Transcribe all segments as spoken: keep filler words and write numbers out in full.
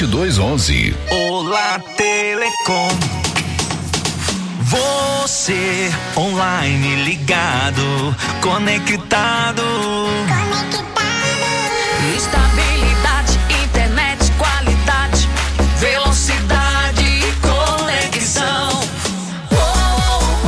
dois onze. Olá Telecom. Você online ligado, conectado. Conectado. Estabilidade, internet, qualidade, velocidade e conexão. Oh, oh,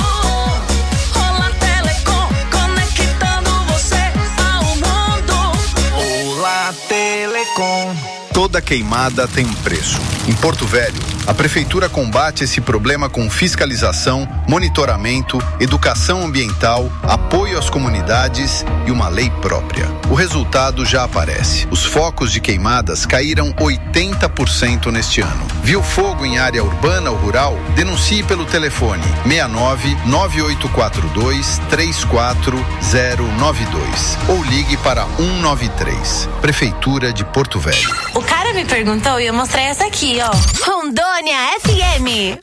oh. Olá Telecom, conectando você ao mundo. Olá Telecom. Toda queimada tem um preço. Em Porto Velho, a Prefeitura combate esse problema com fiscalização, monitoramento, educação ambiental, apoio às comunidades e uma lei própria. O resultado já aparece. Os focos de queimadas caíram oitenta por cento neste ano. Viu fogo em área urbana ou rural? Denuncie pelo telefone seis nove nove oito quatro dois três quatro zero nove dois ou ligue para um nove três. Prefeitura de Porto Velho. O cara me perguntou e eu mostrei essa aqui, ó. Rondônia F M.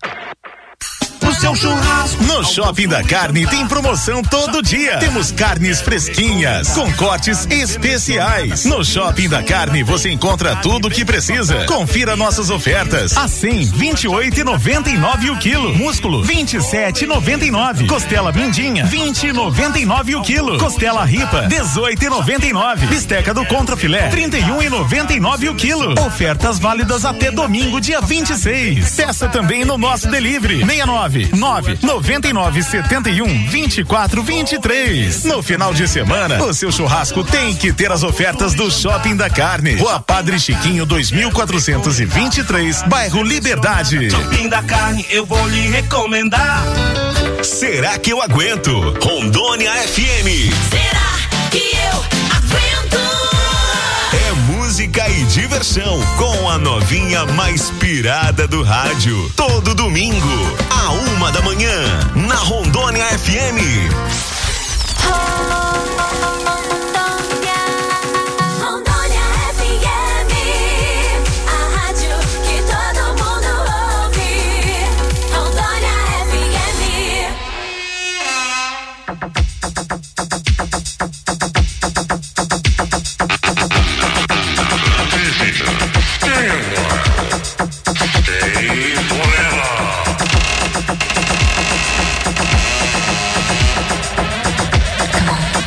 O seu churrasco. No Shopping da Carne tem promoção todo dia. Temos carnes fresquinhas, com cortes especiais. No Shopping da Carne você encontra tudo o que precisa. Confira nossas ofertas. Assim, vinte e oito e noventa e nove o quilo. Músculo, vinte e sete e noventa e nove. Costela mindinha, vinte e noventa e nove o quilo. Costela ripa, dezoito e noventa e nove. Bisteca do contrafilé, trinta e um e noventa e nove o quilo. Ofertas válidas até domingo, dia vinte e seis. Peça também no nosso delivery. sessenta e nove nove noventa e nove setenta e um vinte e quatro vinte e três. No final de semana, o seu churrasco tem que ter as ofertas do Shopping da Carne. Rua Padre Chiquinho, dois mil quatrocentos e vinte e três, bairro Liberdade. Shopping da Carne, eu vou lhe recomendar. Será que eu aguento? Rondônia F M. Será que eu aguento? É música e diversão com a novinha mais pirada do rádio. Todo domingo, a uma da manhã, na Rondônia F M. Rondônia F M, a rádio que todo mundo ouve. Rondônia F M. Come on.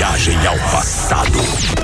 viagem ao passado.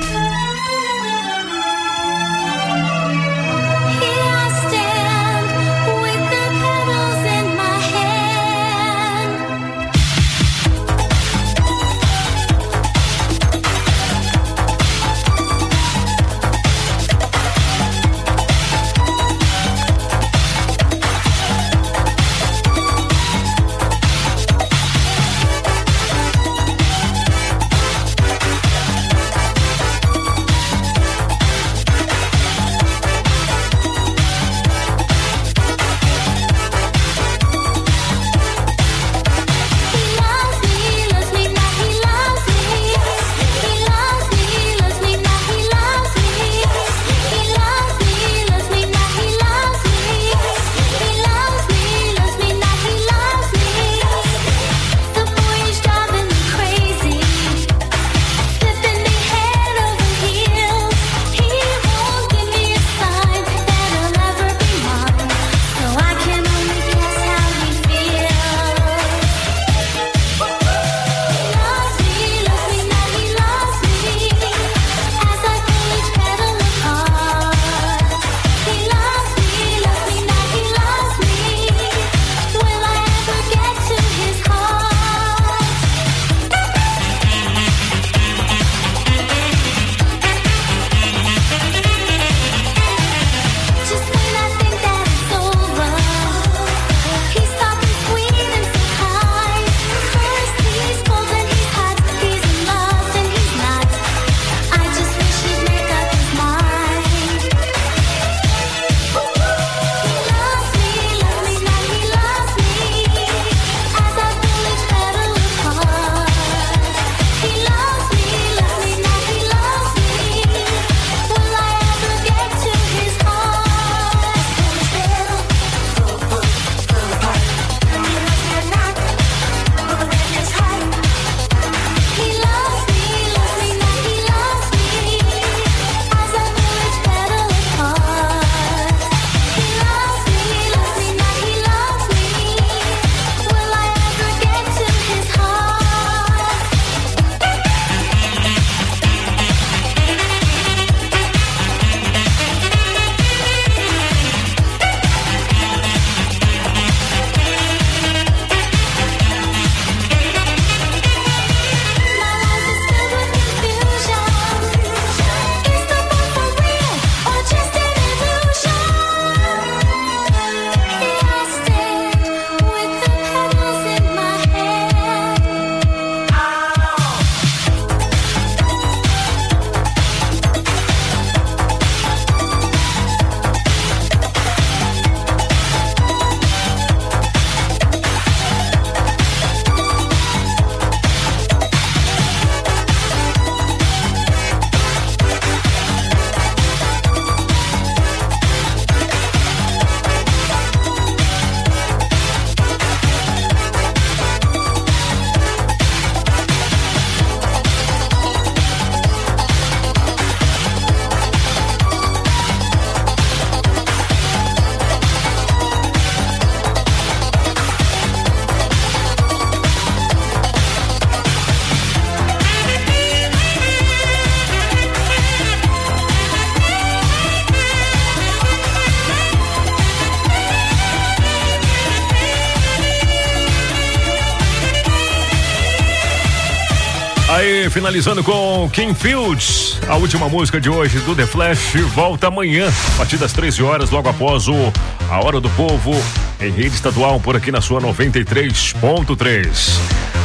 Aí, finalizando com King Fields, a última música de hoje do The Flash, volta amanhã, a partir das treze horas, logo após o A Hora do Povo, em rede estadual, por aqui na sua noventa e três ponto três.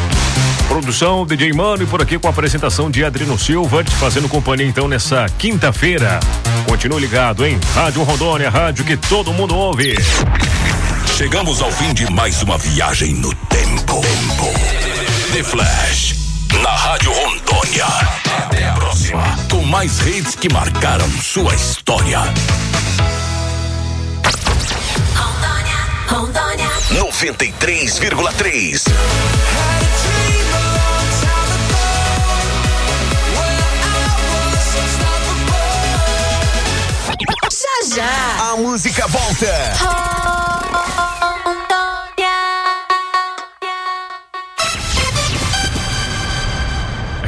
Produção D J Mano e por aqui com a apresentação de Adriano Silva, te fazendo companhia então nessa quinta-feira. Continue ligado, hein? Rádio Rondônia, rádio que todo mundo ouve. Chegamos ao fim de mais uma viagem no tempo. tempo. The Flash, na Rádio Rondônia. Até a próxima, com mais hits que marcaram sua história. Rondônia, Rondônia. noventa e três vírgula três. Já já. A música volta.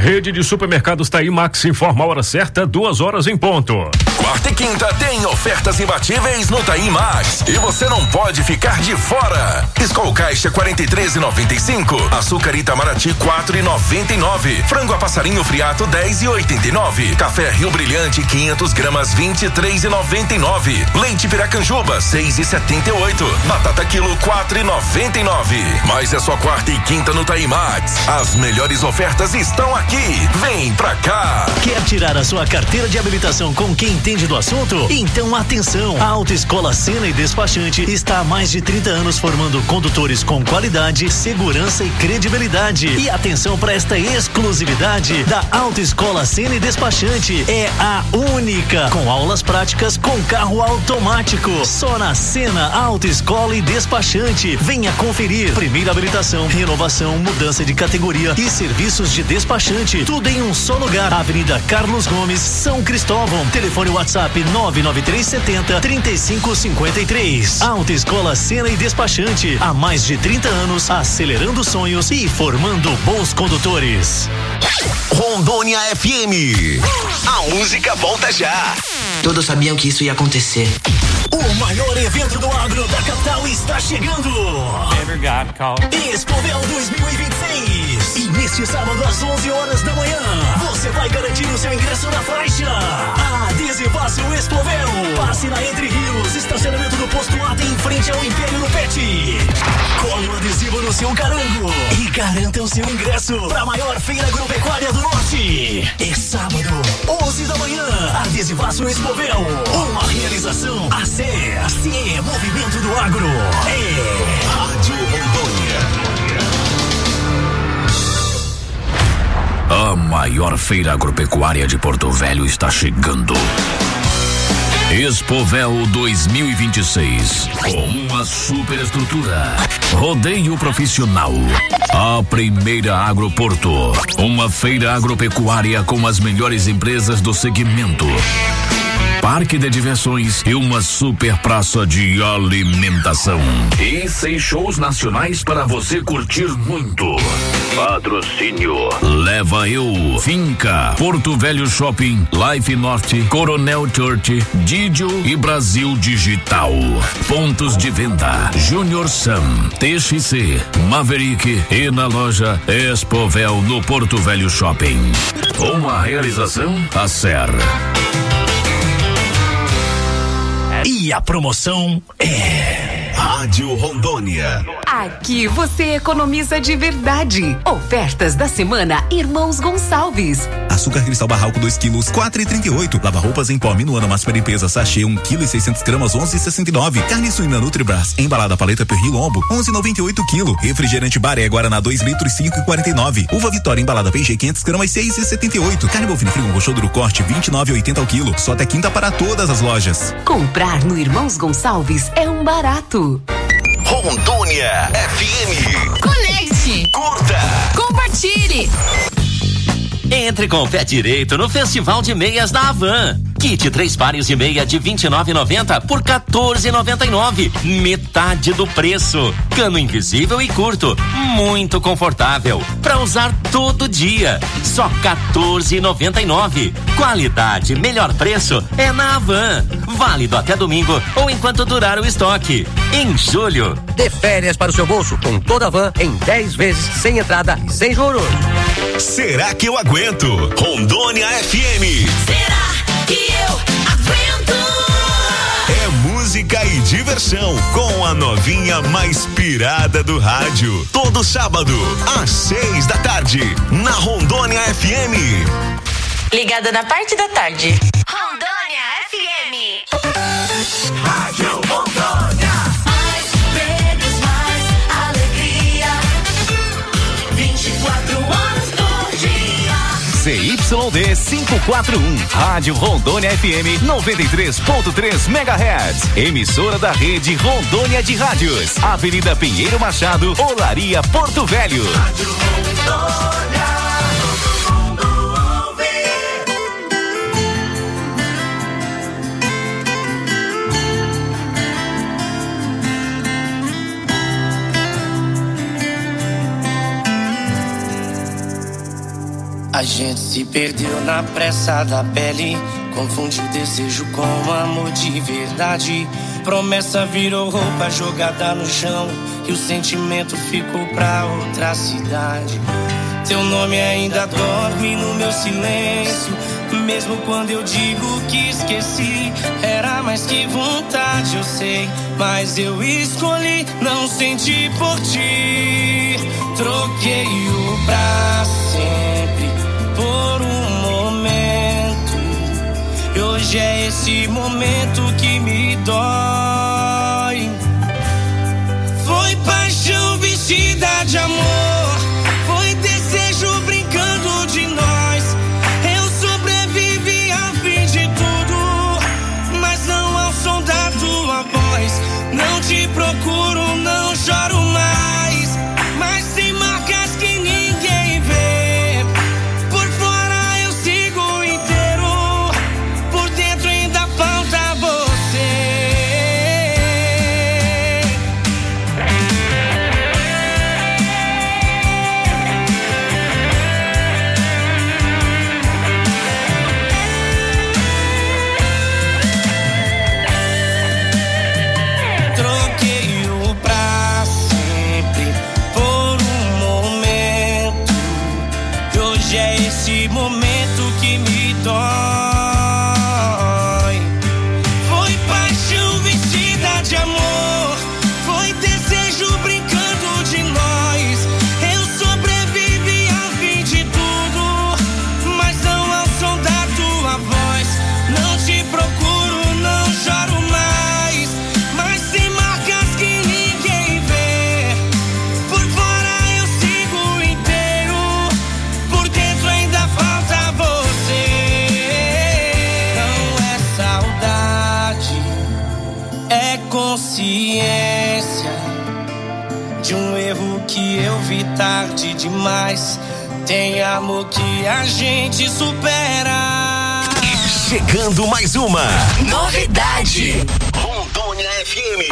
Rede de supermercados Taí Max informa a hora certa, duas horas em ponto. Quarta e quinta tem ofertas imbatíveis no Taí Max e você não pode ficar de fora. Skol Caixa quarenta e três e noventa e cinco, açúcar Itamaraty quatro e noventa e nove, frango a passarinho friato dez e oitenta e nove, café Rio Brilhante quinhentas gramas vinte e três e noventa e nove, leite Piracanjuba seis e setenta e oito, batata quilo quatro e noventa e nove. Mas é só quarta e quinta no Taí Max. As melhores ofertas estão aqui. Vem pra cá. Quer tirar a sua carteira de habilitação com quem entende do assunto? Então atenção, a Autoescola Sena e Despachante está há mais de trinta anos formando condutores com qualidade, segurança e credibilidade. E atenção para esta exclusividade da Autoescola Sena e Despachante, é a única com aulas práticas com carro automático. Só na Sena Autoescola e Despachante. Venha conferir. Primeira habilitação, renovação, mudança de categoria e serviços de despachante. Tudo em um só lugar. Avenida Carlos Gomes, São Cristóvão. Telefone WhatsApp nove nove três sete zero, três cinco cinco três. Autoescola Sena e Despachante. Há mais de trinta anos, acelerando sonhos e formando bons condutores. Rondônia F M. A música volta já. Todos sabiam que isso ia acontecer. O maior evento do agro da capital está chegando. Expovel dois mil e vinte e seis. E neste sábado às onze horas da manhã, você vai garantir o seu ingresso na faixa. Adesivaço Expovel. Passe na Entre Rios, estacionamento do posto Ata em frente ao Império no Pet. Cole o adesivo no seu carango e garanta o seu ingresso para a maior feira agropecuária do Norte. É sábado, onze da manhã. Adesivaço Expovel. Uma realização A C E C, Movimento do Agro. É Rádio Rondônia. A maior feira agropecuária de Porto Velho está chegando. Expovel dois mil e vinte e seis, com uma superestrutura, rodeio profissional, a primeira Agroporto, uma feira agropecuária com as melhores empresas do segmento, parque de diversões e uma super praça de alimentação. E seis shows nacionais para você curtir muito. Patrocínio Leva Eu, Finca, Porto Velho Shopping, Life Norte, Coronel Church, Didio e Brasil Digital. Pontos de venda: Junior Sam, T X C, Maverick e na loja Expovel no Porto Velho Shopping. Uma realização A C E R. E a promoção é Rádio Rondônia. Aqui você economiza de verdade. Ofertas da semana Irmãos Gonçalves. Açúcar cristal barralco dois quilos, quatro e trinta e oito. Lava roupas em pó Minuano Máxima Limpeza sachê um quilo e seiscentos gramas, onze e sessenta e nove. Carne suína Nutribras embalada paleta Perri Lombo, onze e noventa e oito quilo. Refrigerante Baré Guaraná dois litros, cinco e quarenta e nove. Uva Vitória embalada P G quinhentas gramas, seis e setenta e oito. Carne bovina frigo Rochoduro corte vinte e nove e oitenta ao quilo. Só até quinta para todas as lojas. Comprar no Irmãos Gonçalves é um barato. Rondônia F M. Conecte. Curta. Compartilhe. Entre com o pé direito no Festival de Meias da Havan. Kit três pares de meia de vinte e nove reais e noventa centavos por quatorze reais e noventa e nove centavos. Metade do preço. Cano invisível e curto. Muito confortável. Pra usar todo dia. Só quatorze reais e noventa e nove centavos. Qualidade, melhor preço é na Havan. Válido até domingo ou enquanto durar o estoque. Em julho. Dê férias para o seu bolso com toda a Havan em dez vezes sem entrada e sem juros. Será que eu aguento? Rondônia F M. Será que eu aguento? É música e diversão com a novinha mais pirada do rádio. Todo sábado, às seis da tarde, na Rondônia F M. Ligada na parte da tarde. Rondônia F M. Rádio Rondônia. Mais prêmios, mais alegria. vinte e quatro horas por dia. C Y D quinhentos e quarenta e um, Rádio Rondônia F M noventa e três ponto três megahertz. Emissora da rede Rondônia de Rádios. Avenida Pinheiro Machado, Olaria, Porto Velho. Rádio Rondônia. A gente se perdeu na pressa da pele, confundiu desejo com amor de verdade. Promessa virou roupa jogada no chão e o sentimento ficou pra outra cidade. Teu nome ainda dorme no meu silêncio, mesmo quando eu digo que esqueci. Era mais que vontade, eu sei, mas eu escolhi não sentir por ti. Troquei o pra sempre por um momento, e hoje é esse momento que me dói. Foi paixão vestida de amor, foi desejo brincando de nós. Eu sobrevivi ao fim de tudo, mas não ao som da tua voz. Não te procuro, não choro mais, mas tem marcas que ninguém vê. Por fora eu sigo inteiro, por dentro ainda falta você. Troquei o pra sempre por um momento, e hoje é esse momento que me dói. Foi paixão vestida de amor, foi desejo brincando de nós. Eu sobrevivi ao fim de tudo, mas não ao som da tua voz. Não te procuro, não choro mais, mas tem marcas que ninguém vê. Por fora eu sigo inteiro, por dentro ainda falta você. Não é saudade, é consciência de um erro que eu vi tarde demais. Tem amor que a gente supera. Chegando mais uma Novidade. Rondônia F M.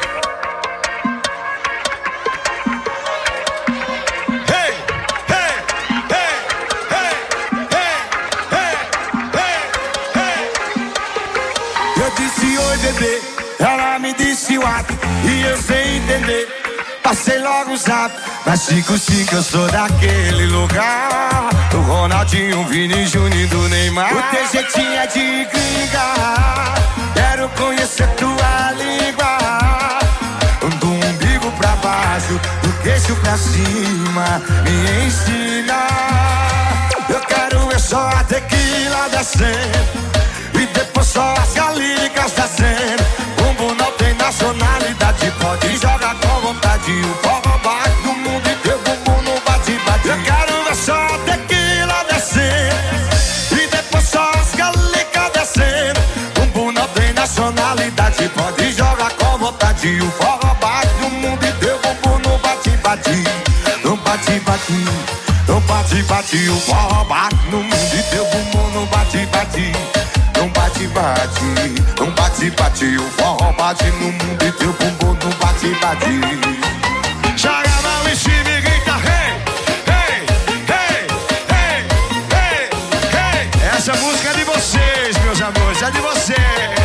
Eu disse oi bebê, ela me disse what, e eu sem entender, passei logo o zap. Mas cinco cinco eu sou daquele lugar, do Ronaldinho, Vini Júnior, do Neymar. O teu jeitinho é de gringa, quero conhecer tua língua. Do umbigo pra baixo, do queixo pra cima, me ensina. Eu quero ver só a tequila descendo, e depois só as galicas descendo. Bumbum não tem nacionalidade, pode jogar com vontade. O forró bate no mundo e teu bumbum não bate, bate. Eu quero ver só a tequila descendo, e depois só as galicas descendo. Bumbum não tem nacionalidade, pode jogar com vontade. O forró bate no mundo e teu bumbum não bate, bate. Não bate, bate. Não bate, bate. O forró bate no mundo e teu bumbum não bate, bate. Não bate, bate, não bate, bate. O forró bate no mundo e teu bumbum não bate, bate. Joga a mão em cima e grita hey, hey, hey, hey, hey, hey. Essa música é de vocês, meus amores, é de vocês.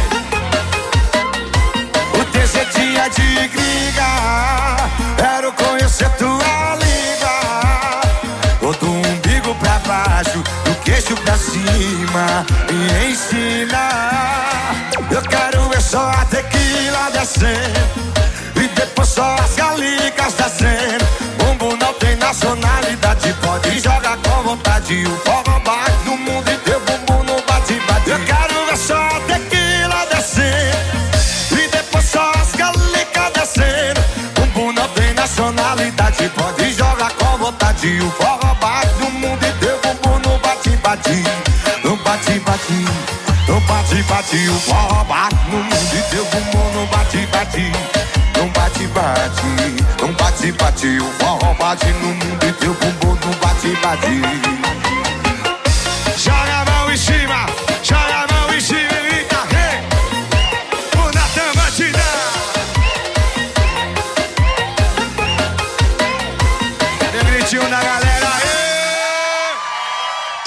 O teu jeitinho é de gringa, quero conhecer tua língua. O do umbigo pra baixo, do queixo pra cima, me ensina. Eu quero ver só a tequila descendo, e depois só as galicas descendo. Bumbum não tem nacionalidade, pode jogar com vontade. O forró bate no mundo e teu bumbum não bate, bate. Eu quero ver só a tequila descendo, e depois só as galicas descendo. Bumbum não tem nacionalidade, pode jogar com vontade. O forró bate no mundo e teu bumbum não bate, bate. Não bate, bate. Não bate, bate. O forró bate no mundo e teu bumbum não bate, bate. Não bate, bate. Não bate, bate. O forró bate no mundo e teu bumbum não bate, bate. Joga a mão em cima, joga a mão em cima e grita hey. O Natan Batidão. Tem gritinho da galera aí.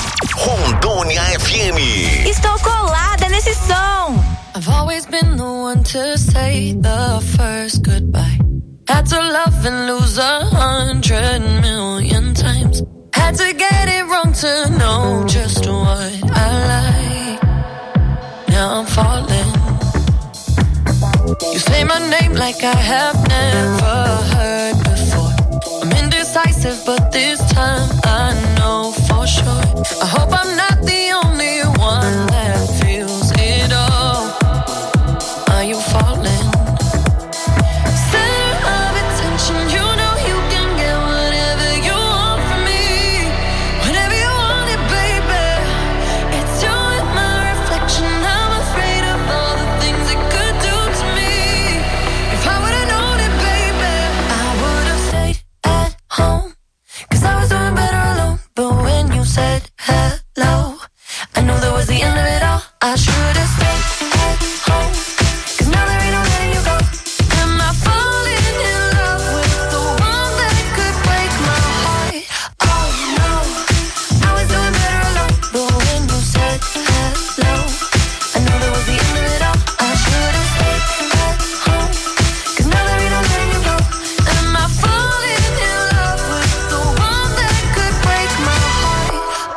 been the one to say the first goodbye. Had to love and lose a hundred million times. Had to get it wrong to know just what I like. Now I'm falling. You say my name like I have never heard before. I'm indecisive, but this time I know for sure. I hope I'm not the only one that feels it all. Are you falling? Center of attention, you know you can get whatever you want from me. Whenever you want it, baby. It's you and my reflection. I'm afraid of all the things it could do to me. If I would've known it, baby, I would've stayed at home. Cause I was doing better alone. But when you said hello, I knew that was the end of it all. I should've stayed at home. Cause now there ain't no letting you go. Am I falling in love with the one that could break my heart? Oh no, I was doing better alone. But when you said hello, I knew that was the end of it all. I should've stayed at home. Cause now there ain't no letting you go. Am I falling in love with the one that could break my heart?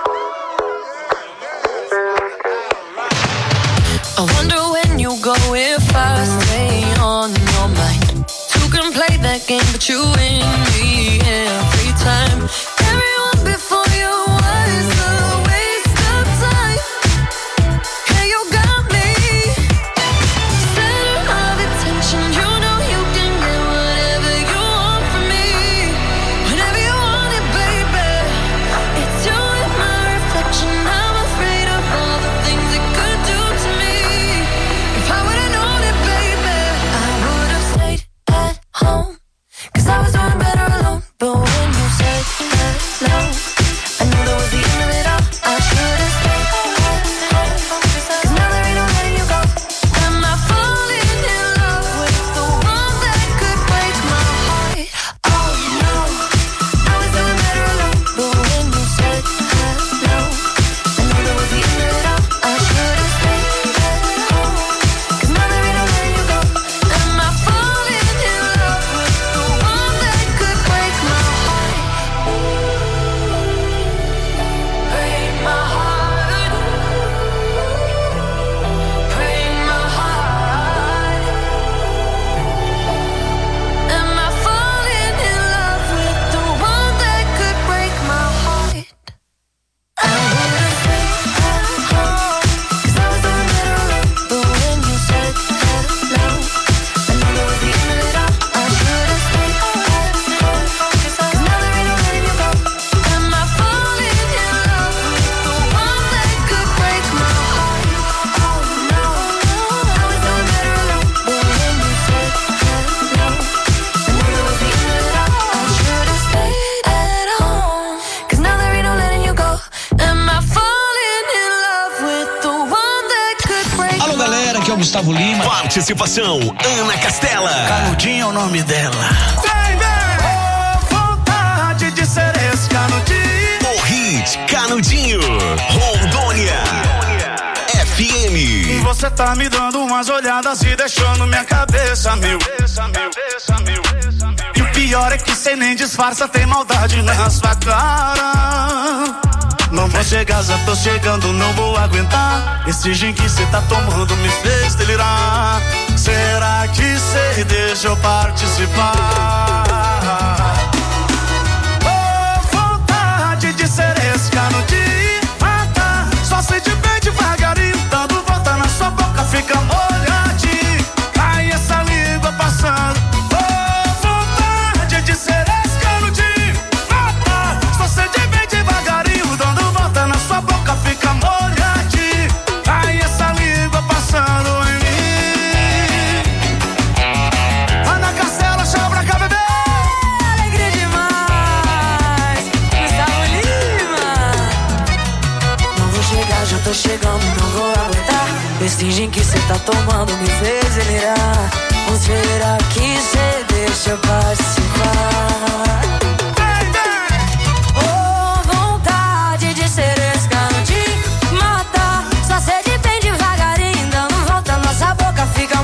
I wonder when you go if I stay on your mind. Two can play that game, but you win me every time. Everyone before you was a waste of time. Yeah, you got me. Center of attention, you know you can get whatever you want from me. Whenever you want it, baby. It's you and my reflection. I'm afraid of all the things it could do to me. If I would've known it, baby, I would've stayed at home. Cause I was doing better alone. But when you said hello, I knew that was the end of it all. I should've stayed at home. Cause now there ain't no letting you go. Am I falling in love with the one that could break my heart? Oh no, I was doing better alone. But when you said hello, I knew that was the end of it all. I should've stayed at home. Cause now there ain't no letting you go. Am I falling in love with the one that could break my heart? Break my heart. Break my heart. Am I falling in love with the one that could break my heart? I would've stayed at home. Cause I was doing better alone. But when you said hello, I knew that was the end of it all. I should've stayed at home. Cause now there ain't no letting you go. Am I falling in love with the one that could break my heart? Oh no, I was doing better alone. But when you said hello, I knew that was the end of it all. I should've stayed at home. Cause now there ain't no letting you go. Am I falling in love with the one that could break Alô, galera, aqui é o Gustavo Lima. Participação, Ana Castela. Canudinho é o nome dela. Vem, vem! Oh, vontade de ser esse canudinho. O hit Canudinho, Rondônia, F M. Você tá me dando umas olhadas e deixando minha cabeça mil. E o pior é que cê nem disfarça, tem maldade na sua cara. Não vou chegar, já tô chegando, não vou aguentar. Esse gin que cê tá tomando me fez delirar. Será que cê deixa eu participar? Oh, vontade de ser esse canudinho. Ah, tá. Só sei de bem devagarinho, dando volta na sua boca, fica molhadinho. Cai essa língua passando. Oh, vontade de ser esse canudinho. Ah, tá. Só sei de bem devagarinho, dando volta na sua boca, fica molhadinho. Cai essa língua passando em mim. Ana Castela, chama pra cá, bebê. alegria demais. Gustavo Lima. Não vou chegar, já tô chegando, não vou aguentar. Esse gin que cê tá tomando me fez delirar. Ou será que cê deixa eu participar? Oh, vontade de ser esse canudinho. Matar, só cê de bem devagarinho, dando volta, nossa boca fica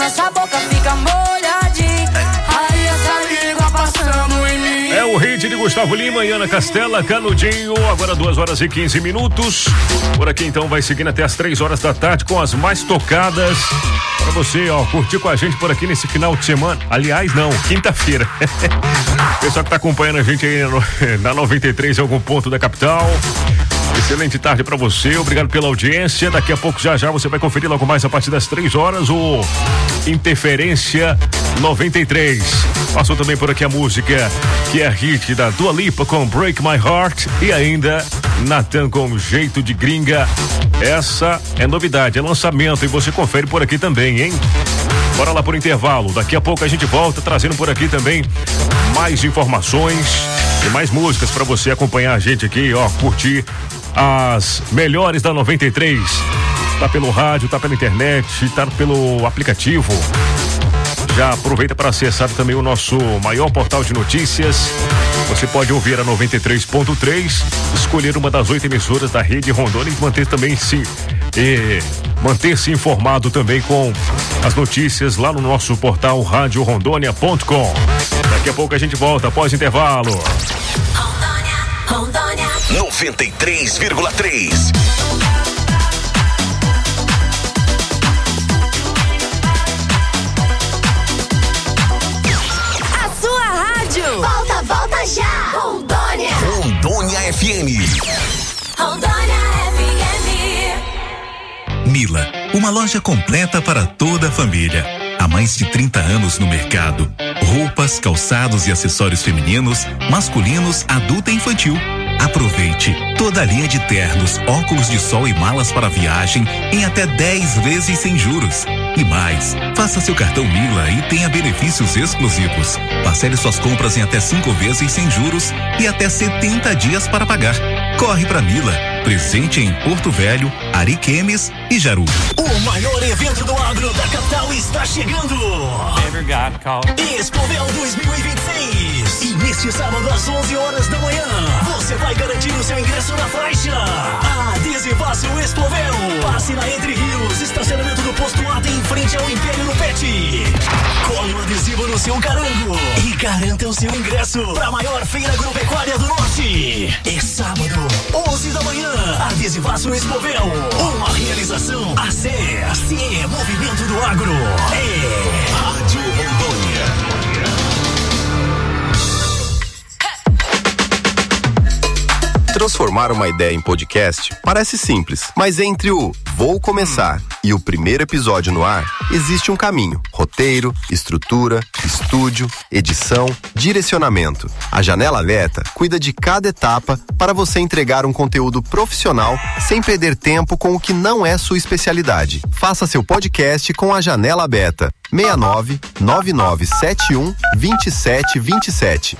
nossa boca fica molhadinha. Aí essa língua passando em mim. É o hit de Gustavo Lima e Ana Castela, Canudinho. Agora duas horas e quinze minutos. Por aqui então vai seguindo até as três horas da tarde com as mais tocadas. Pra você, ó, curtir com a gente por aqui nesse final de semana. Aliás, não, quinta-feira. Pessoal que tá acompanhando a gente aí na noventa e três em algum ponto da capital. Excelente tarde pra você, obrigado pela audiência. Daqui a pouco, já já, você vai conferir logo mais a partir das três horas o Interferência noventa e três. Passou também por aqui a música que é hit da Dua Lipa com Break My Heart e ainda Natan com Jeito de Gringa. Essa é novidade, é lançamento e você confere por aqui também, hein? Bora lá por intervalo, daqui a pouco a gente volta trazendo por aqui também mais informações e mais músicas pra você acompanhar a gente aqui, ó, curtir as melhores da noventa e três. Tá pelo rádio, tá pela internet, tá pelo aplicativo. Já aproveita para acessar também o nosso maior portal de notícias. Você pode ouvir a noventa e três ponto três, escolher uma das oito emissoras da rede Rondônia e manter também se e manter-se informado também com as notícias lá no nosso portal rádio rondônia ponto com. Daqui a pouco a gente volta após intervalo. Rondônia, Rondônia. noventa e três vírgula três. Volta, volta já! Rondônia! Rondônia F M. Rondônia F M. Mila, uma loja completa para toda a família. Há mais de trinta anos no mercado. Roupas, calçados e acessórios femininos, masculinos, adulto e infantil. Aproveite toda a linha de ternos, óculos de sol e malas para viagem em até dez vezes sem juros. E mais, faça seu cartão Mila e tenha benefícios exclusivos. Parcele suas compras em até cinco vezes sem juros e até setenta dias para pagar. Corre pra Mila, presente em Porto Velho, Ariquemes e Jaru. O maior evento do agro da capital está chegando. Expovel dois mil e vinte e seis. E neste sábado às onze horas da manhã, você vai garantir o seu ingresso na faixa. Adesivaço Expovel. Passe na Entre Rios, estacionamento do posto A em frente ao Império no Pet. Cole o adesivo no seu carango e garanta o seu ingresso para a maior feira agropecuária do Norte. É sábado, onze da manhã, Adesivaço Expovel. Uma realização A C E S, Movimento do Agro. É Rádio Rondônia. Transformar uma ideia em podcast parece simples, mas entre o Vou Começar e o primeiro episódio no ar, existe um caminho. Roteiro, estrutura, estúdio, edição, direcionamento. A Janela Aberta cuida de cada etapa para você entregar um conteúdo profissional sem perder tempo com o que não é sua especialidade. Faça seu podcast com a Janela Aberta. seis nove nove nove sete um dois sete dois sete.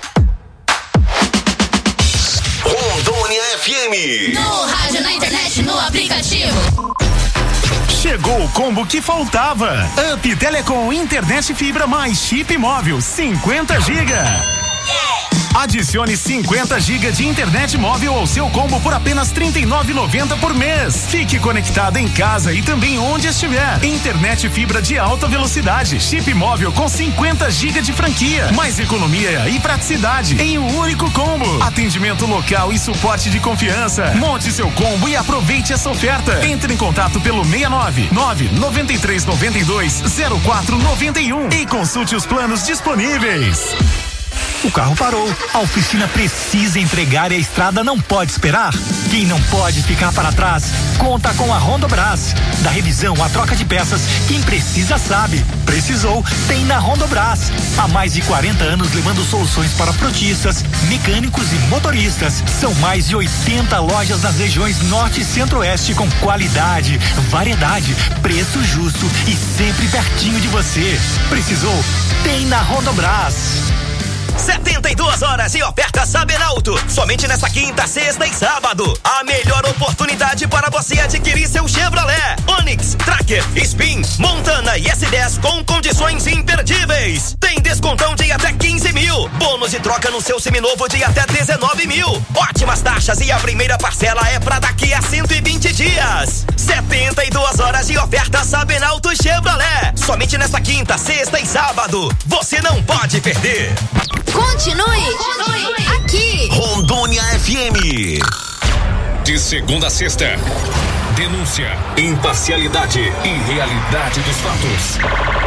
Rondônia F M. No rádio, na internet, no aplicativo. Chegou o combo que faltava. Up Telecom, internet fibra mais chip móvel, cinquenta gigas. Adicione cinquenta gigas de internet móvel ao seu combo por apenas trinta e nove reais e noventa centavos por mês. Fique conectado em casa e também onde estiver. Internet fibra de alta velocidade, chip móvel com cinquenta gigas de franquia, mais economia e praticidade em um único combo. Atendimento local e suporte de confiança. Monte seu combo e aproveite essa oferta. Entre em contato pelo seis nove nove nove três nove dois zero quatro nove um e consulte os planos disponíveis. O carro parou, a oficina precisa entregar e a estrada não pode esperar. Quem não pode ficar para trás, conta com a Rondobras. Da revisão à troca de peças, quem precisa sabe. Precisou, tem na Rondobras. Há mais de quarenta anos levando soluções para frotistas, mecânicos e motoristas. São mais de oitenta lojas nas regiões Norte e Centro-Oeste com qualidade, variedade, preço justo e sempre pertinho de você. Precisou, tem na Rondobras. setenta e duas horas e oferta Saberalto. Somente nessa quinta, sexta e sábado. A melhor oportunidade para você adquirir seu Chevrolet, Onix, Tracker, Spin, Montana e S dez com condições imperdíveis. Tem descontão de até quinze mil. Bônus de troca no seu seminovo de até dezenove mil. Ótimas taxas e a primeira parcela é pra daqui a cento e vinte dias. setenta e duas horas de oferta Sabenalto Chevrolet. Somente nesta quinta, sexta e sábado. Você não pode perder. Continue, Continue. aqui. Rondônia F M. De segunda a sexta. Denúncia, imparcialidade e realidade dos fatos.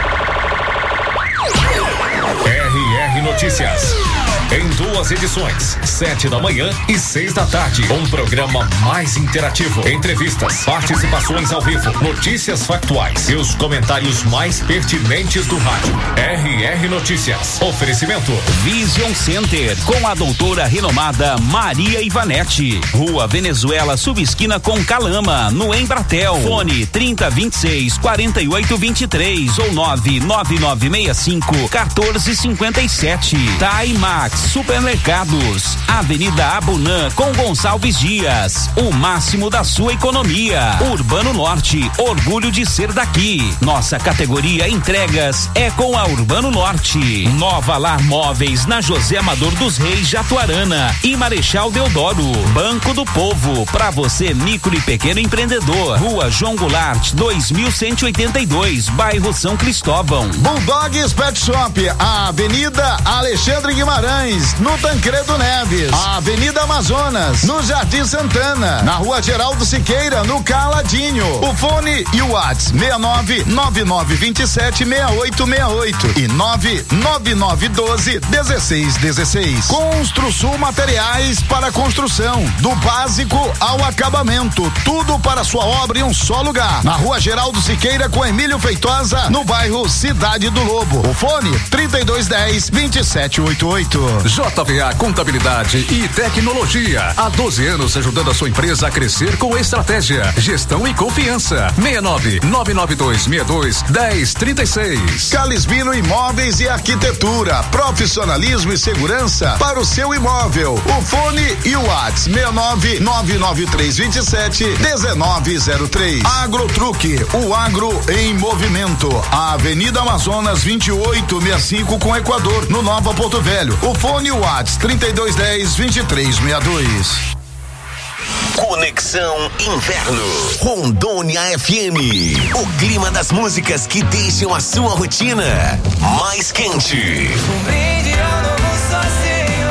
R R Notícias. Em duas edições, sete da manhã e seis da tarde. Um programa mais interativo. Entrevistas, participações ao vivo, notícias factuais e os comentários mais pertinentes do rádio. R R Notícias. Oferecimento Vision Center, com a doutora renomada Maria Ivanete. Rua Venezuela, subesquina com Calama, no Embratel. Fone trinta, vinte e seis, quarenta e oito, vinte e três ou nove nove nove seis cinco, quatorze cinquenta e sete. Taimax Supermercados, Avenida Abunã com Gonçalves Dias, o máximo da sua economia. Urbano Norte, orgulho de ser daqui. Nossa categoria entregas é com a Urbano Norte. Nova Lar Móveis na José Amador dos Reis, Jatuarana e Marechal Deodoro. Banco do Povo, pra você micro e pequeno empreendedor. Rua João Goulart, dois mil cento e oitenta e dois, bairro São Cristóvão. Bulldogs Pet Shop, a Avenida Alexandre Guimarães, no Tancredo Neves, a Avenida Amazonas, no Jardim Santana, na Rua Geraldo Siqueira, no Caladinho. O fone e o WhatsApp seis nove nove nove dois sete seis oito seis oito e nove nove nove um dois um seis um seis. Construsul Materiais para construção, do básico ao acabamento, tudo para sua obra em um só lugar. Na Rua Geraldo Siqueira com Emílio Feitosa, no bairro Cidade do Lobo. O fone trinta e dois dez, vinte e sete oitenta e oito. J V A Contabilidade e Tecnologia. Há doze anos ajudando a sua empresa a crescer com estratégia, gestão e confiança. seis nove nove nove dois seis dois um zero três seis. Calisbino Imóveis e Arquitetura. Profissionalismo e segurança para o seu imóvel. O fone e o WhatsApp seis nove nove nove três dois sete um nove zero três. Agrotruque, o agro em movimento. A Avenida Amazonas vinte e oito sessenta e cinco com Equador, no Nova Porto Velho. O fone e o WhatsApp trinta e dois dez, vinte e três sessenta e dois. Conexão Inverno. Rondônia F M. O clima das músicas que deixam a sua rotina mais quente. Um brinde ao novo sozinho,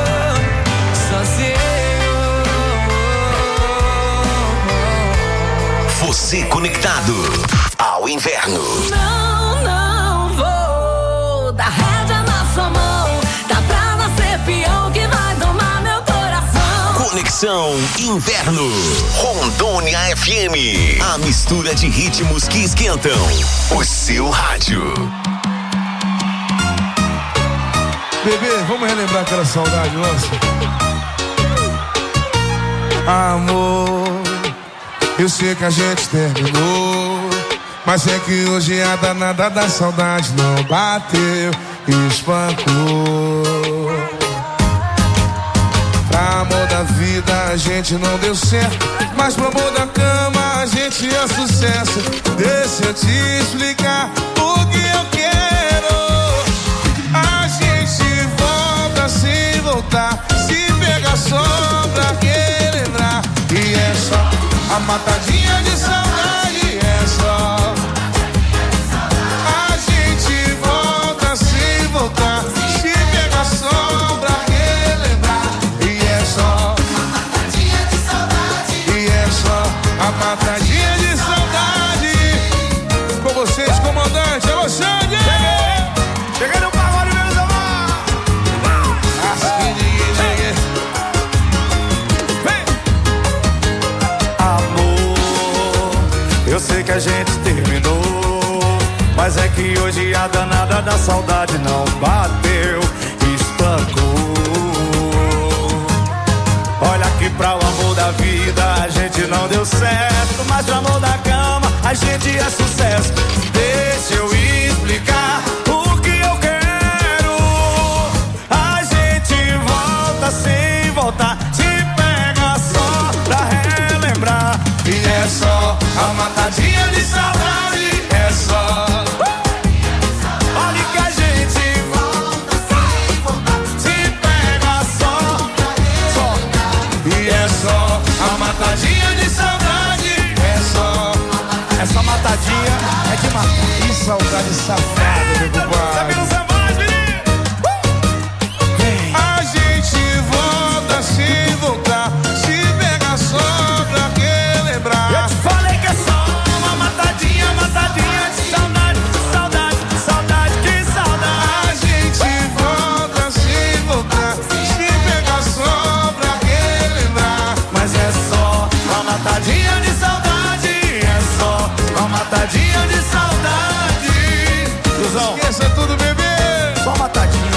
sozinho. Você conectado ao inverno. Não, não vou dar rédea na sua mão. Dá pra nascer peão que vai domar meu coração. Conexão Inverno. Rondônia F M. A mistura de ritmos que esquentam o seu rádio. Bebê, vamos relembrar aquela saudade nossa? Amor, eu sei que a gente terminou, mas é que hoje a danada da saudade não bateu e espancou. Pra amor da vida a gente não deu certo, mas pro amor da cama a gente é sucesso. Deixa eu te explicar o que eu quero. A gente volta sem voltar, se pegar só pra relembrar. E é só a matadinha de saudade, é só. A gente volta sem voltar, se pegar só pra relembrar. E é só a matadinha de saudade. E é só a matadinha de saudade. Com vocês, comandante, é você, Cheguei, cheguei no pagode, meus amor. Assim ninguém cheguei. Vem! Amor, eu sei que a gente terminou, mas é que hoje a danada da saudade não bateu, espancou. Olha que pra o amor da vida a gente não deu certo, mas pro amor da cama a gente é sucesso. Deixa eu explicar o que eu quero. A gente volta sem voltar, se pega só pra relembrar. E é só a matadinha de saudade, é só. Olha que a gente volta sem voltar, se Tá de safado, meu compadre. A gente volta sem voltar, se pega só pra relembrar. Eu te falei que é só uma matadinha, matadinha de saudade, saudade, saudade, que saudade. A gente volta sem voltar, se pega só pra relembrar. Mas é só uma matadinha de saudade, é só uma matadinha de saudade. Cruzão, esqueça tudo, bebê. Só uma matadinha.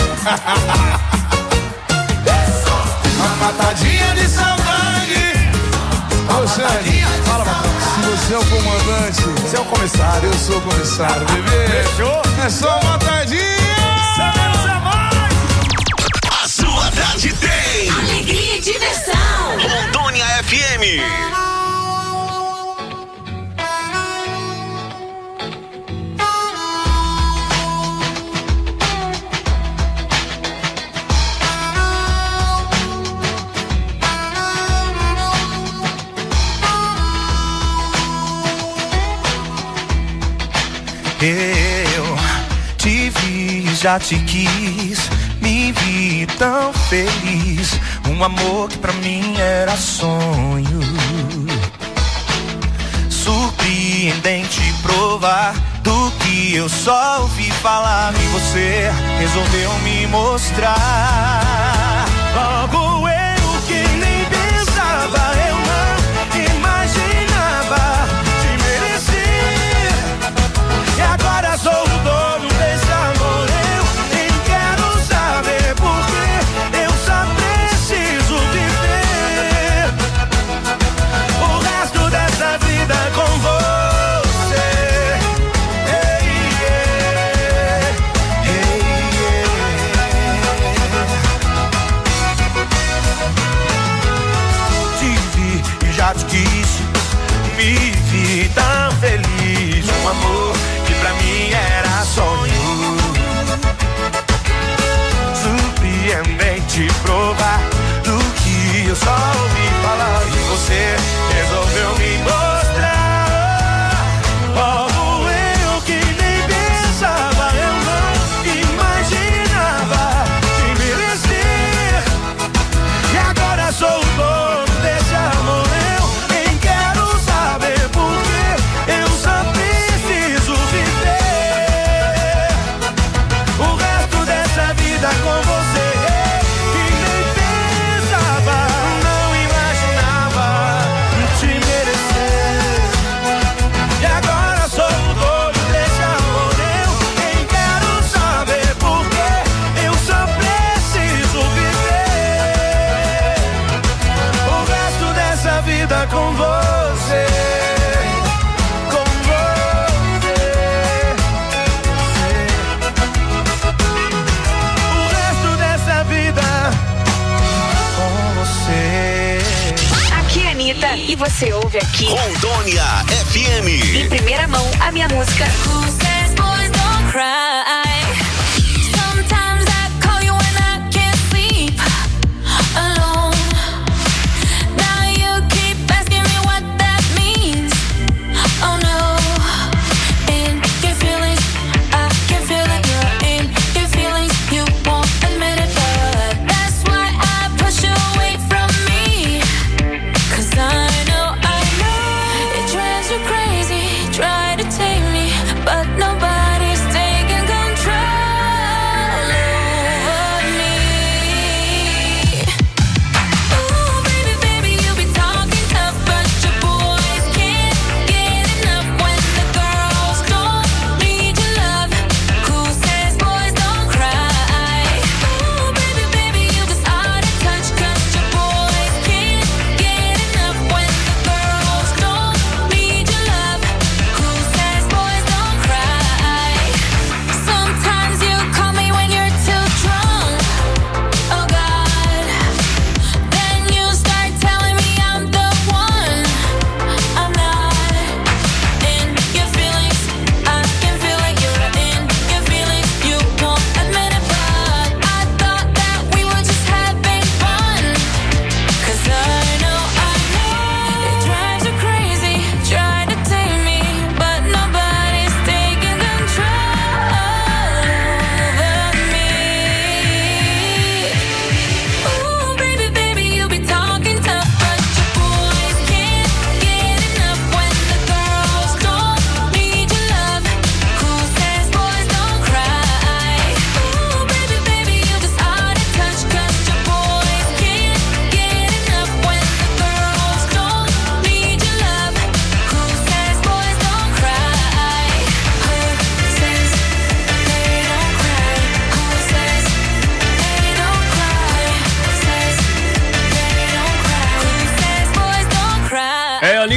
É só uma matadinha de saudade. Ô, Sérgio, fala, se você é o comandante, você é o comissário, eu sou o comissário, bebê. Fechou? É só uma tadinha. Sabemos é mais. A sua tarde tem alegria e diversão. Rondônia F M. Eu te vi, já te quis, me vi tão feliz. Um amor que pra mim era sonho. Surpreendente provar do que eu só ouvi falar. E você resolveu me mostrar. Logo eu que nem pensava, eu não imaginava te merecer. E agora sou o dono desse amor, eu nem quero saber porque eu só preciso viver o resto dessa vida com você. Hey, yeah. Hey, yeah. Te vi e já te quis, me vi tão feliz. Um amor que pra mim era sonho. Surpreendente provar do que eu só ouvi falar. E você resolveu me mostrar. Logo eu que nem pensava, eu não imaginava te merecer. E agora sou o dono desse amor, eu nem quero saber porque eu só preciso viver o resto dessa vida com você. Que nem pensava, não imaginava te merecer. E agora sou o dono desse amor, eu nem quero saber porque eu só preciso viver o resto dessa vida com você. Com você. O resto dessa vida com você. Aqui é a Anitta e você ouve aqui Rondônia F M. em primeira mão a minha música. Who says boys don't cry? Sometimes I call you when I can't sleep alone. Now you keep asking me what that means. Oh no, in your feelings, I can feel it. You're in your feelings, you won't admit it, but that's why I push you away from me. 'Cause I know, I know it drives you crazy. Try to take me, but nobody's taking control.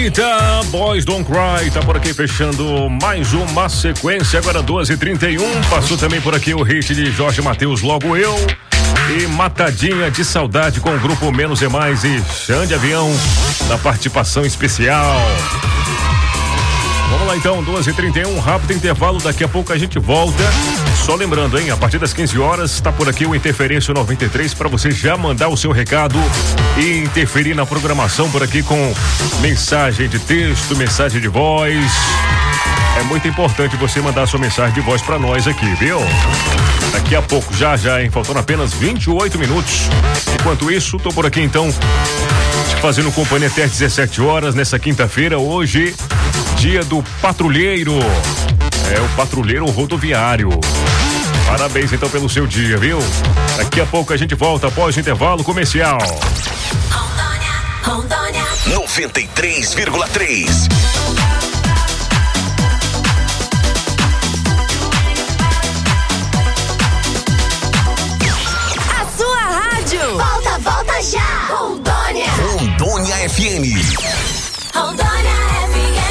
Anitta, Boys Don't Cry, tá por aqui fechando mais uma sequência, agora doze e trinta e um. Passou também por aqui o hit de Jorge Mateus, Logo Eu. E Matadinha de Saudade com o grupo Menos é Mais e Xande Avião na participação especial. Vamos lá então, doze e trinta e um, rápido intervalo, daqui a pouco a gente volta. Só lembrando, hein, a partir das quinze horas está por aqui o Interferência noventa e três para você já mandar o seu recado e interferir na programação por aqui com mensagem de texto, mensagem de voz. É muito importante você mandar a sua mensagem de voz para nós aqui, viu? Daqui a pouco, já já, hein, faltando apenas vinte e oito minutos. Enquanto isso, tô por aqui então te fazendo companhia até às dezessete horas nessa quinta-feira, hoje, dia do patrulheiro. É o patrulheiro rodoviário. Parabéns então pelo seu dia, viu? Daqui a pouco a gente volta após o intervalo comercial. Rondônia. noventa e três vírgula três. A sua rádio. Volta, volta já. Rondônia. Rondônia F M. Rondônia F M.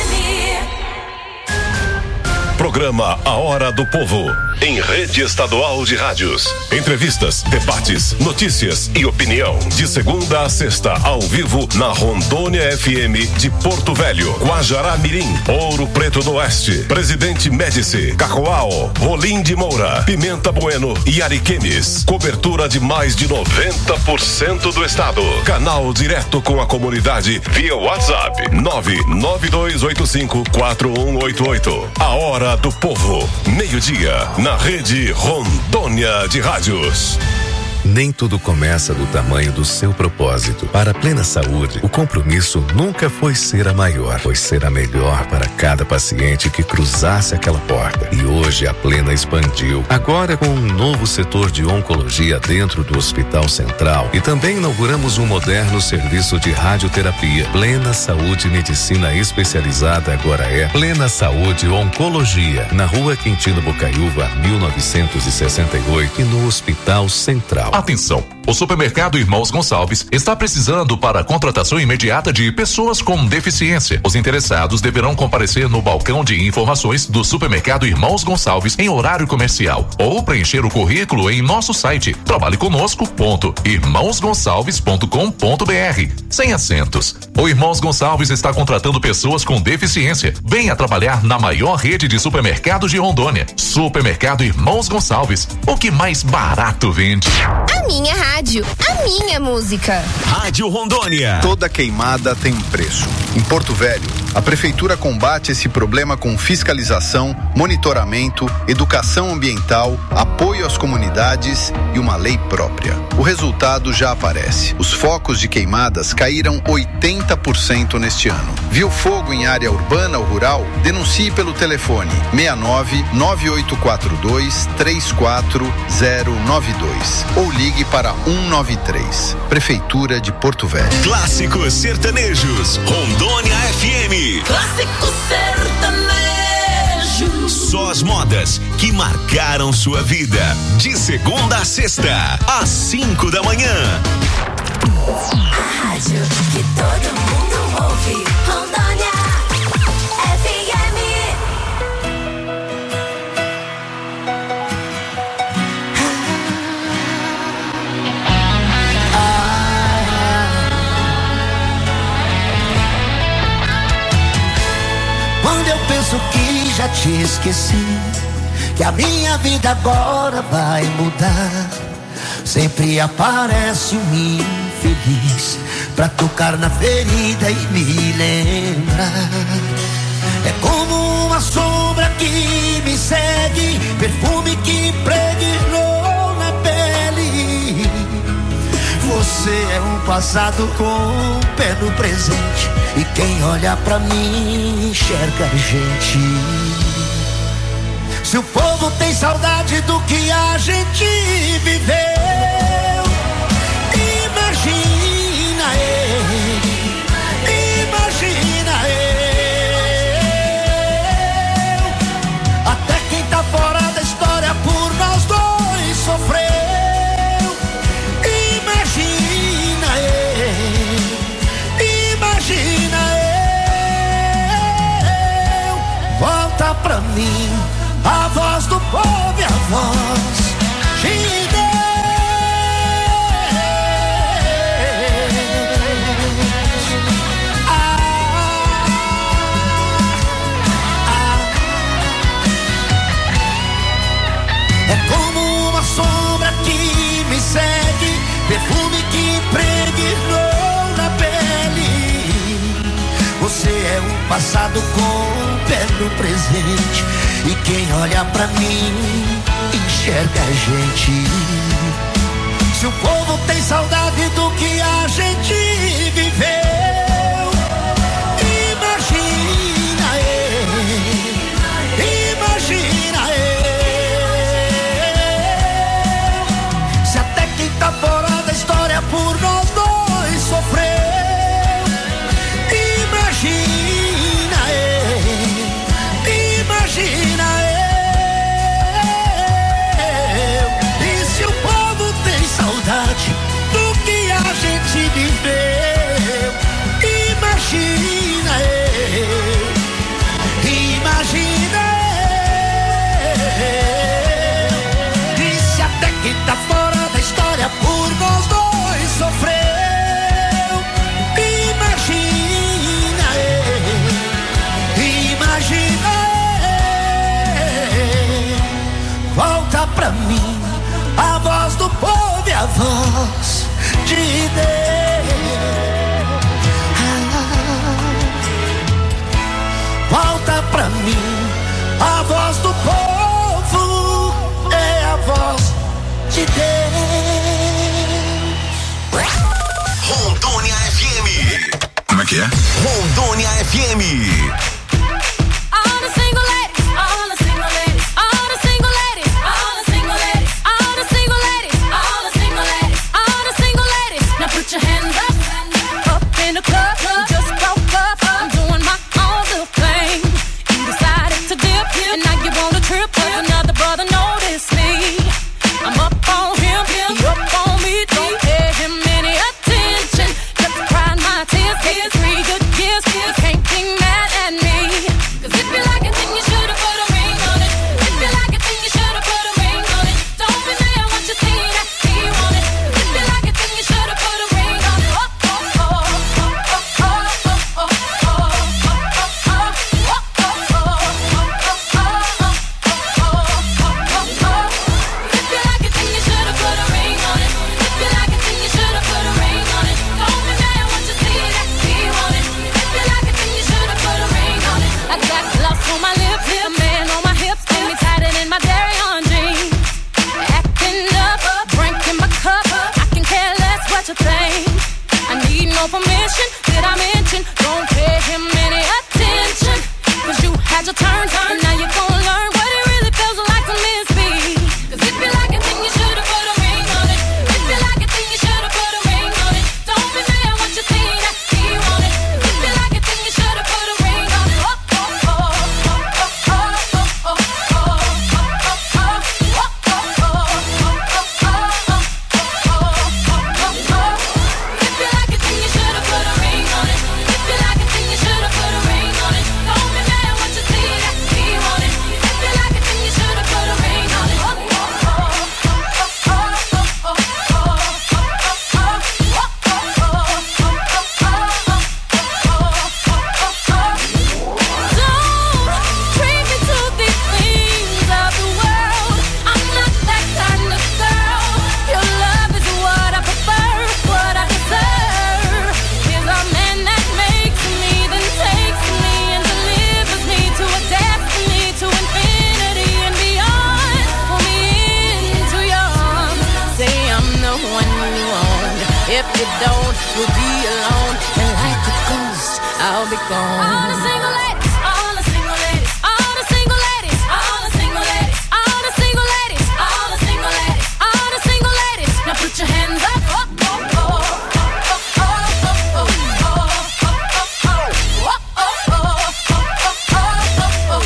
Programa A Hora do Povo, em rede estadual de rádios. Entrevistas, debates, notícias e opinião. De segunda a sexta, ao vivo, na Rondônia F M de Porto Velho, Guajará Mirim, Ouro Preto do Oeste, Presidente Médici, Cacoal, Rolim de Moura, Pimenta Bueno e Ariquemes. Cobertura de mais de noventa por cento do estado. Canal direto com a comunidade via WhatsApp nove nove dois oito cinco quatro um oito oito. A Hora do Povo, meio-dia, na rede Rondônia de Rádios. Nem tudo começa do tamanho do seu propósito. Para a Plena Saúde, o compromisso nunca foi ser a maior, foi ser a melhor para cada paciente que cruzasse aquela porta. E hoje a Plena expandiu, agora com um novo setor de oncologia dentro do Hospital Central, e também inauguramos um moderno serviço de radioterapia. Plena Saúde Medicina Especializada agora é Plena Saúde Oncologia, na Rua Quintino Bocaiúva, mil novecentos e sessenta e oito, e no Hospital Central. Atenção! O Supermercado Irmãos Gonçalves está precisando para a contratação imediata de pessoas com deficiência. Os interessados deverão comparecer no balcão de informações do Supermercado Irmãos Gonçalves em horário comercial ou preencher o currículo em nosso site trabalhe conosco ponto irmãos gonçalves ponto com ponto br, sem acentos. O Irmãos Gonçalves está contratando pessoas com deficiência. Venha trabalhar na maior rede de supermercados de Rondônia. Supermercado Irmãos Gonçalves, o que mais barato vende. A minha rádio, a minha música. Rádio Rondônia. Toda queimada tem um preço. Em Porto Velho, a prefeitura combate esse problema com fiscalização, monitoramento, educação ambiental, apoio às comunidades e uma lei própria. O resultado já aparece. Os focos de queimadas caíram oitenta por cento neste ano. Viu fogo em área urbana ou rural? Denuncie pelo telefone seis nove nove oito quatro dois três quatro zero nove dois ou ligue para um nove três. Prefeitura de Porto Velho. Clássicos sertanejos, Rondônia F M. Clássico sertanejo. Só as modas que marcaram sua vida. De segunda a sexta, às cinco da manhã. A rádio que todo mundo ouve. Rondônia F M. Quando eu penso que já te esqueci, que a minha vida agora vai mudar, sempre aparece um infeliz pra tocar na ferida e me lembrar. É como uma sombra que me segue, perfume que impregnou na pele. Você é um passado com um pé no presente, e quem olha pra mim enxerga a gente. Se o povo tem saudade do que a gente viveu, imagina eu, imagina eu. Até quem tá fora da história por nós dois sofreu. Imagina eu, imagina eu. passado com o pé no presente. E quem olha pra mim enxerga a gente. Se o povo tem saudade do que a gente viveu, imagina eu, imagina eu. Se até quem tá fora da história por nós dois sofreu, imagina eu, imagina eu. E se o povo tem saudade do que a gente viveu, imagina eu, imagina eu. E se até quem tá fora da história por nós dois sofreu, imagina eu, imagina eu. Volta pra mim a voz do povo e a voz de Deus. Volta pra mim a voz do povo, é a voz de Deus. Rondônia F M. Como é que é? Rondônia F M. All the single ladies, all the single ladies, all the single ladies, all the single ladies, all the single ladies, all the single ladies, all the single ladies. Now put your hands up, up in the club. You just broke up, I'm doing my own little thing. You decided to dip, and now you want a trip. 'Cause another brother noticed me. I'm up on him, he up on me. Don't pay him any attention. Just crying my tears, tears, three good years. You can't be mad at me. 'Cause if you like it, then you should've put a ring on it. If you like it, then you should've put a ring on it. Don't be mad once you see that he want it. 'Cause if you like it, then you should've put a ring on it. Oh, oh, oh, oh, oh, oh, oh, oh, oh, oh, oh. If you like it, then you should've put a ring on it. If you like it, then you should've put a ring on it. Don't be mad once you see that he want it. If you like it, then you should've put a ring on it. I got gloss on my lips, a man on my hips, and me tighter than my dairy on jeans. Acting up, drinking my cup. I can care less what you think. I need no permission. Did I mention? Don't pay him any attention. 'Cause you had your turn, and now you're gonna learn what it really feels like to miss me. 'Cause if you like it, then you should've put a ring on it. If you like it, then you should've put a ring on it. Don't be mad once you see that he want it. 'Cause if you like it, then you should've put a ring on it. Oh, oh, oh, oh, oh, oh, oh, oh, oh, oh, oh. If you like it, then you should've put a ring on it. If you like it, then you should've put a ring on it. Don't be mad once you see that he want it. If you like it, then you should've put a ring on it. Oh, oh, oh, oh, oh, oh, oh, Don't treat me to these things of the world. I'm not that kind of girl. Your love is what I prefer, what I deserve. Is a man that makes me, then takes me and delivers me to a destiny, to infinity and beyond. Pull me into your arms. Say I'm the one you want. If you don't, you'll be alone. And like a ghost, I'll be gone. All the single ladies, all the single ladies, all the single ladies, all the single ladies, all the single ladies, all the single ladies, all the single ladies. Now put your hands up. Oh, oh, oh, oh, oh, oh, oh, oh, oh, oh, oh,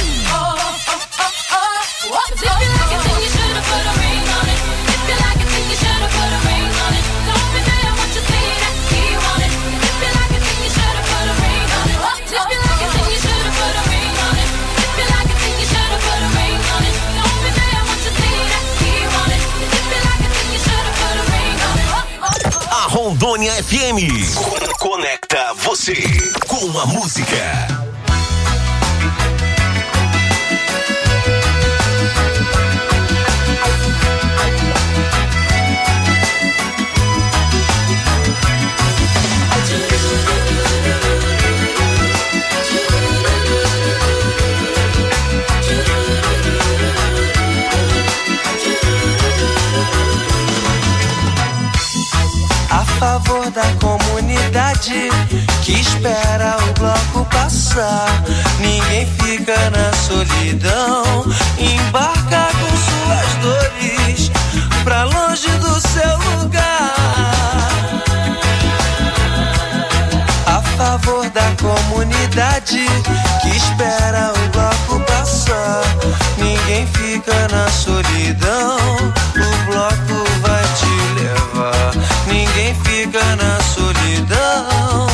oh. 'Cause if you like it, then you should've put a ring on it. If you like it, then you should've put a ring on it. Don't be mad once you see that he want it. If you like it, then you should've put a ring on it. If you like it, then you should've put a ring on it. If you like it, then you should've put a ring on it. Don't be mad once you see that he want it. If you like it, then you should've put a ring on it. A Rondônia F M conecta você com a música. Do comunidade que espera o bloco passar. Ninguém fica na solidão, embarca com suas dores pra longe do seu lugar. A favor da comunidade que espera o bloco passar. Ninguém fica na solidão, o bloco vai te levar. Ninguém fica na solidão.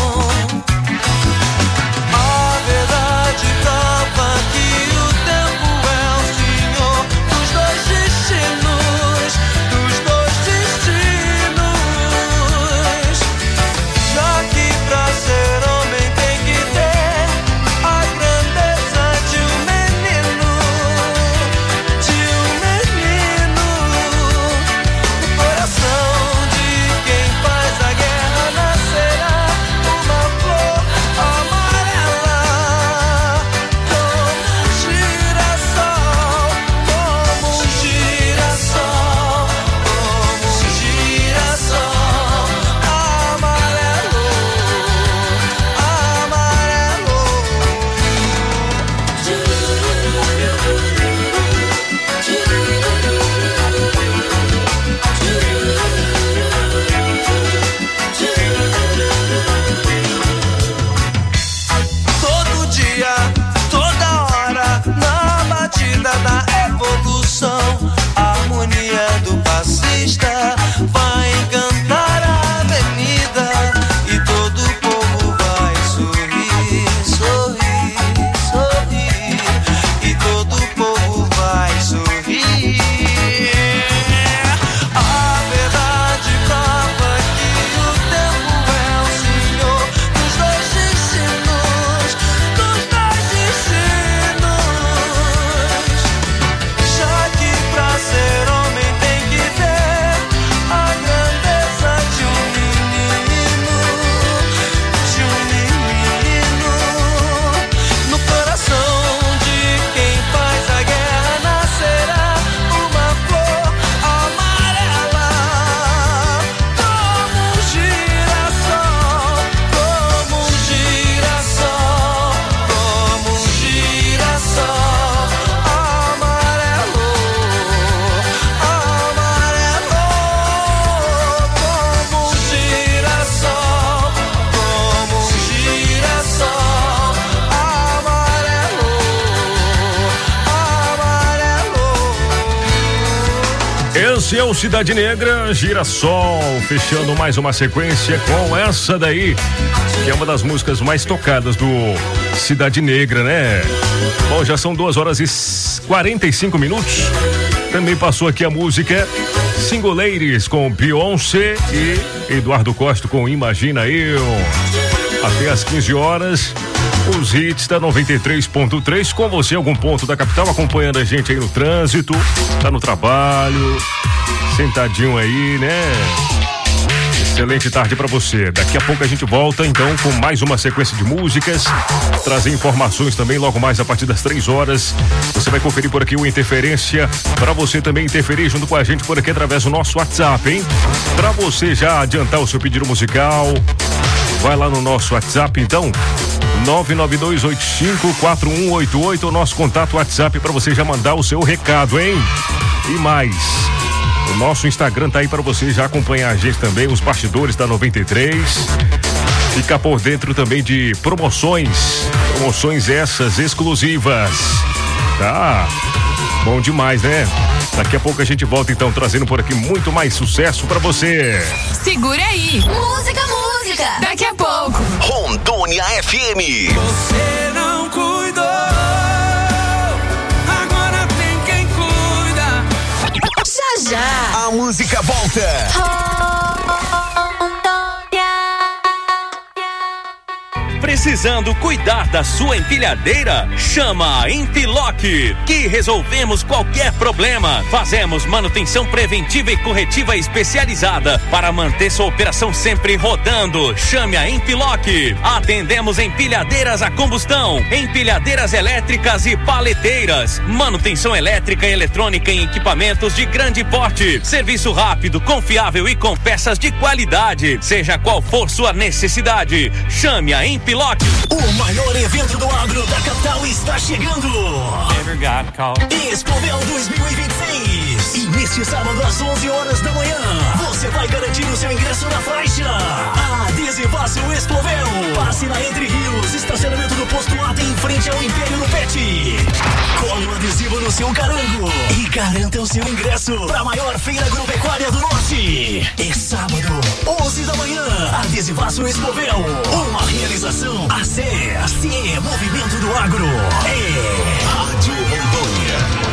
A verdade prova que o tempo é o senhor dos dois destinos, dos dois destinos. Já que pra ser homem tem que ter a grandeza de um menino, de um menino. No coração de quem faz a guerra nascerá uma flor amarela, como um girassol, como um girassol, como um girassol amarelo, amarelo. Todo dia, toda hora, na batida da evolução, a harmonia do passista vai encantar a avenida e todo o povo vai sorrir, sorrir, sorrir, e todo o povo vai sorrir. A verdade prova que o tempo é o senhor dos dois destinos, dos dois destinos. Já que pra ser homem tem que ter a grandeza de um menino, de um menino. No coração de quem faz a guerra nascerá uma flor amarela, como um girassol, como um girassol, como um girassol amarelo, amarelo, como um girassol, como um girassol amarelo, amarelo. Esse é o Cidade Negra, Girassol, fechando mais uma sequência com essa daí, que é uma das músicas mais tocadas do Cidade Negra, né? Bom, já são duas horas e quarenta e cinco minutos. Também passou aqui a música Single Ladies com Beyoncé e Eduardo Costa com Imagina Eu. Até às quinze horas, os hits da noventa e três ponto três com você, algum ponto da capital, acompanhando a gente aí no trânsito, tá no trabalho, sentadinho aí, né? Excelente tarde pra você. Daqui a pouco a gente volta então com mais uma sequência de músicas, trazer informações também logo mais a partir das três horas. Você vai conferir por aqui o Interferência, pra você também interferir junto com a gente por aqui através do nosso WhatsApp, hein? Pra você já adiantar o seu pedido musical, vai lá no nosso WhatsApp então, nove nove dois oito cinco quatro um oito oito, o nosso contato WhatsApp pra você já mandar o seu recado, hein? E mais, o nosso Instagram tá aí para você já acompanhar a gente também, os bastidores da noventa e três. Fica por dentro também de promoções, promoções essas exclusivas. Tá bom demais, né? Daqui a pouco a gente volta então trazendo por aqui muito mais sucesso para você. Segura aí. Música, música. Daqui a pouco. Rondônia F M. Você não cuidou, agora tem quem cuida. Já já. A música volta. precisando cuidar da sua empilhadeira? Chama a Empiloc, que resolvemos qualquer problema. Fazemos manutenção preventiva e corretiva especializada para manter sua operação sempre rodando. Chame a Empiloc. Atendemos empilhadeiras a combustão, empilhadeiras elétricas e paleteiras, manutenção elétrica e eletrônica em equipamentos de grande porte, serviço rápido, confiável e com peças de qualidade. Seja qual for sua necessidade, chame a Empiloc. O maior evento do agro da capital está chegando. Expovel dois mil e vinte e seis. E neste sábado às onze horas da manhã, você vai garantir o seu ingresso na faixa. Adesivaço Expovel. Passe na Entre Rios, estacionamento do posto A em frente ao Império no Pet. Cole o adesivo no seu carango e garanta o seu ingresso para a maior feira agropecuária do Norte. É sábado, onze da manhã, Adesivaço Expovel. Uma realização A C E S, Movimento do Agro. É Rádio Rondônia.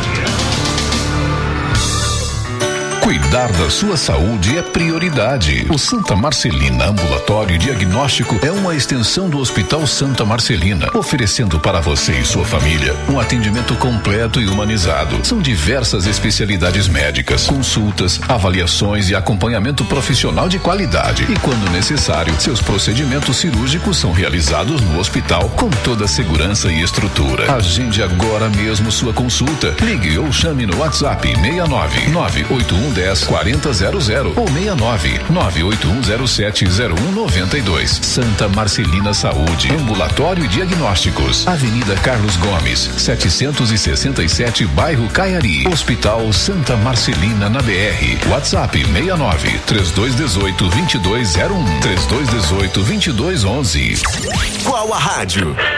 Cuidar da sua saúde é prioridade. O Santa Marcelina Ambulatório Diagnóstico é uma extensão do Hospital Santa Marcelina, oferecendo para você e sua família um atendimento completo e humanizado. São diversas especialidades médicas, consultas, avaliações e acompanhamento profissional de qualidade. E quando necessário, seus procedimentos cirúrgicos são realizados no hospital com toda a segurança e estrutura. Agende agora mesmo sua consulta. Ligue ou chame no WhatsApp seis nove nove oito um dez quarenta zero zero ou seis nove nove oito um zero sete zero um nove dois. Santa Marcelina Saúde, Ambulatório e Diagnósticos, Avenida Carlos Gomes, setecentos e sessenta e sete, Bairro Caiari. Hospital Santa Marcelina na B R. WhatsApp seis nove três dois um oito dois dois zero um três dois um oito dois dois um um. Qual a rádio?